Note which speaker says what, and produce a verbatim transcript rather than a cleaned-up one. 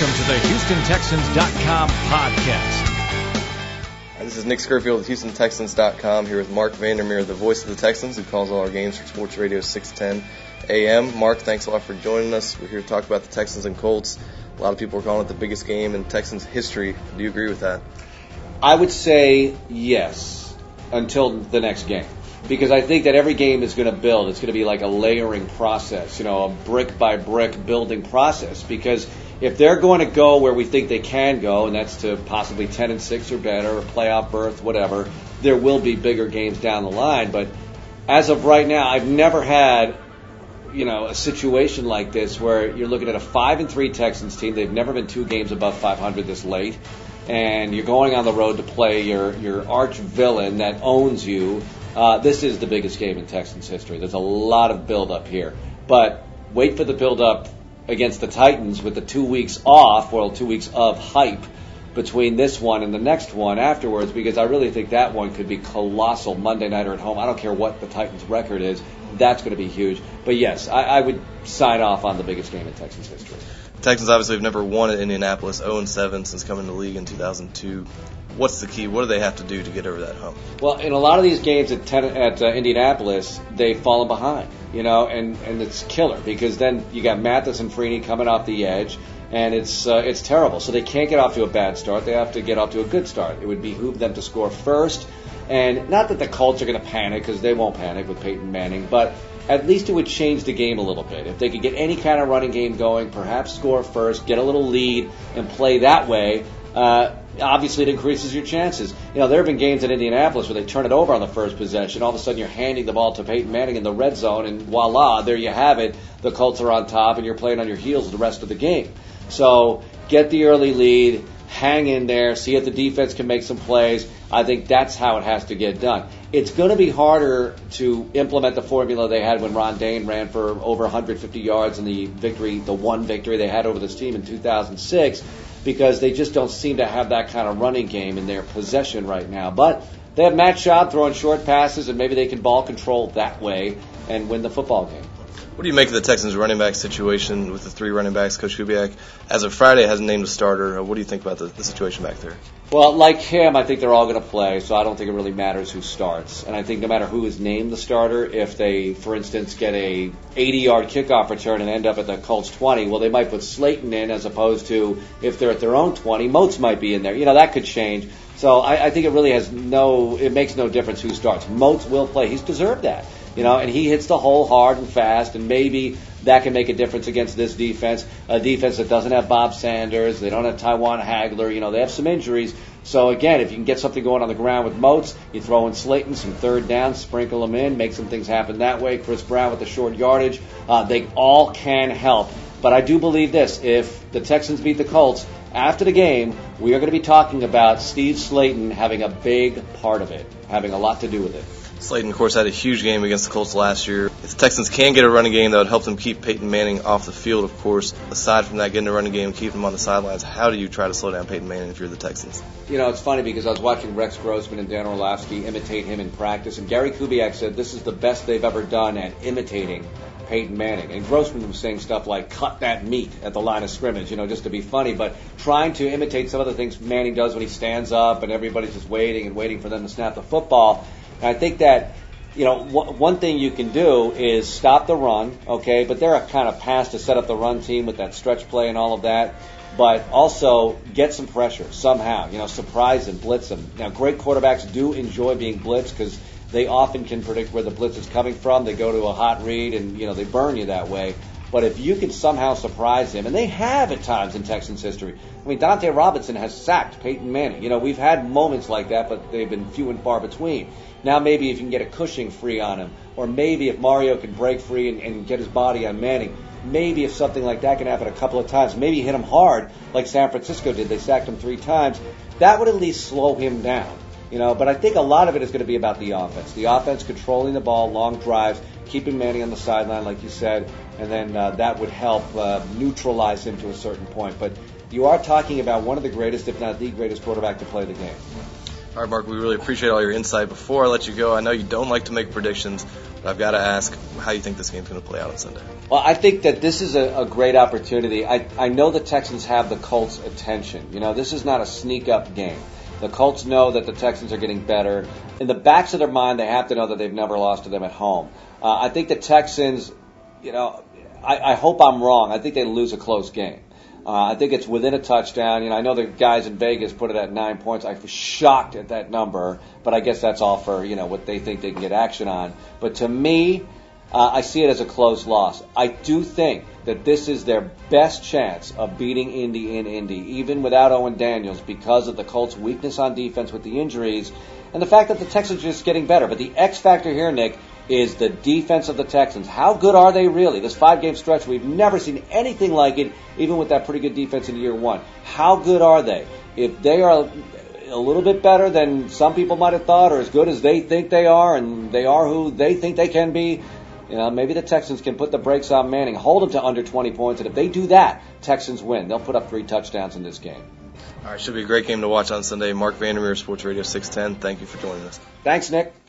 Speaker 1: Welcome to the Houston Texans dot com podcast.
Speaker 2: Hi, this is Nick Scurfield with Houston Texans dot com here with Mark Vandermeer, the voice of the Texans, who calls all our games for Sports Radio six ten A M. Mark, thanks a lot for joining us. We're here to talk about the Texans and Colts. A lot of people are calling it the biggest game in Texans history. Do you agree with that?
Speaker 3: I would say yes, until the next game. Because I think that every game is going to build. It's going to be like a layering process, you know, a brick by brick building process. Because if they're going to go where we think they can go, and that's to possibly ten and six or better, or playoff berth, whatever, there will be bigger games down the line. But as of right now, I've never had, you know, a situation like this where you're looking at a five and three Texans team. They've never been two games above five hundred this late, and you're going on the road to play your your arch villain that owns you. Uh, this is the biggest game in Texans history. There's a lot of build-up here. But wait for the build-up against the Titans with the two weeks off, well, two weeks of hype between this one and the next one afterwards, because I really think that one could be colossal. Monday nighter at home. I don't care what the Titans' record is. That's going to be huge. But, yes, I, I would sign off on the biggest game in Texans history.
Speaker 2: The Texans obviously have never won at Indianapolis, oh and seven since coming to the league in two thousand two. What's the key? What do they have to do to get over that hump?
Speaker 3: Well, in a lot of these games at, ten, at uh, Indianapolis, they've fallen behind, you know, and, and it's killer because then you got Mathis and Freeney coming off the edge, and it's uh, it's terrible. So they can't get off to a bad start. They have to get off to a good start. It would behoove them to score first, and not that the Colts are going to panic because they won't panic with Peyton Manning, but at least it would change the game a little bit. If they could get any kind of running game going, perhaps score first, get a little lead, and play that way, uh, obviously it increases your chances. You know, there have been games in Indianapolis where they turn it over on the first possession. All of a sudden you're handing the ball to Peyton Manning in the red zone, and voila, there you have it. The Colts are on top, and you're playing on your heels the rest of the game. So get the early lead, hang in there, see if the defense can make some plays. I think that's how it has to get done. It's going to be harder to implement the formula they had when Ron Dayne ran for over one hundred fifty yards in the victory, the one victory they had over this team in two thousand six, because they just don't seem to have that kind of running game in their possession right now. But they have Matt Schaub throwing short passes, and maybe they can ball control that way and win the football game.
Speaker 2: What do you make of the Texans' running back situation with the three running backs? Coach Kubiak, as of Friday, hasn't named a starter. What do you think about the, the situation back there?
Speaker 3: Well, like him, I think they're all going to play, so I don't think it really matters who starts. And I think no matter who is named the starter, if they, for instance, get a eighty-yard kickoff return and end up at the Colts twenty, well, they might put Slayton in as opposed to if they're at their own twenty, Moats might be in there. You know, that could change. So I, I think it really has no, it makes no difference who starts. Moats will play. He's deserved that. You know, and he hits the hole hard and fast, and maybe that can make a difference against this defense, a defense that doesn't have Bob Sanders, they don't have Tywan Hagler, you know, they have some injuries. So, again, if you can get something going on the ground with Moats, you throw in Slayton, some third down, sprinkle them in, make some things happen that way. Chris Brown with the short yardage, uh, they all can help. But I do believe this, if the Texans beat the Colts, after the game, we are going to be talking about Steve Slayton having a big part of it, having a lot to do with it.
Speaker 2: Slayton, of course, had a huge game against the Colts last year. If the Texans can get a running game, that would help them keep Peyton Manning off the field, of course. Aside from that, getting a running game, keeping him on the sidelines, how do you try to slow down Peyton Manning if you're the Texans?
Speaker 3: You know, it's funny because I was watching Rex Grossman and Dan Orlovsky imitate him in practice, and Gary Kubiak said this is the best they've ever done at imitating Peyton Manning. And Grossman was saying stuff like, cut that meat at the line of scrimmage, you know, just to be funny, but trying to imitate some of the things Manning does when he stands up and everybody's just waiting and waiting for them to snap the football. And I think that, you know, w- one thing you can do is stop the run, okay, but they're a kind of pass to set up the run team with that stretch play and all of that, but also get some pressure somehow, you know, surprise them, blitz them. Now, great quarterbacks do enjoy being blitzed because they often can predict where the blitz is coming from. They go to a hot read and, you know, they burn you that way. But if you can somehow surprise him, and they have at times in Texans history. I mean, Dante Robinson has sacked Peyton Manning. You know, we've had moments like that, but they've been few and far between. Now maybe if you can get a Cushing free on him, or maybe if Mario can break free and, and get his body on Manning, maybe if something like that can happen a couple of times, maybe hit him hard like San Francisco did. They sacked him three times. That would at least slow him down. You know, but I think a lot of it is going to be about the offense. The offense controlling the ball, long drives, keeping Manning on the sideline, like you said, and then uh, that would help uh, neutralize him to a certain point. But you are talking about one of the greatest, if not the greatest quarterback to play the game.
Speaker 2: All right, Mark, we really appreciate all your insight. Before I let you go, I know you don't like to make predictions, but I've got to ask how you think this game's going to play out on Sunday.
Speaker 3: Well, I think that this is a, a great opportunity. I, I know the Texans have the Colts' attention. You know, this is not a sneak-up game. The Colts know that the Texans are getting better. In the backs of their mind, they have to know that they've never lost to them at home. Uh, I think the Texans, you know, I, I hope I'm wrong. I think they lose a close game. Uh, I think it's within a touchdown. You know, I know the guys in Vegas put it at nine points. I was shocked at that number, but I guess that's all for, you know, what they think they can get action on. But to me, uh, I see it as a close loss. I do think that this is their best chance of beating Indy in Indy, even without Owen Daniels, because of the Colts' weakness on defense with the injuries and the fact that the Texans are just getting better. But the X factor here, Nick, is the defense of the Texans. How good are they really? This five-game stretch, we've never seen anything like it, even with that pretty good defense in year one. How good are they? If they are a little bit better than some people might have thought, or as good as they think they are, and they are who they think they can be, you know, maybe the Texans can put the brakes on Manning, hold them to under twenty points, and if they do that, Texans win. They'll put up three touchdowns in this game.
Speaker 2: All right, should be a great game to watch on Sunday. Mark Vandermeer, Sports Radio six ten. Thank you for joining us.
Speaker 3: Thanks, Nick.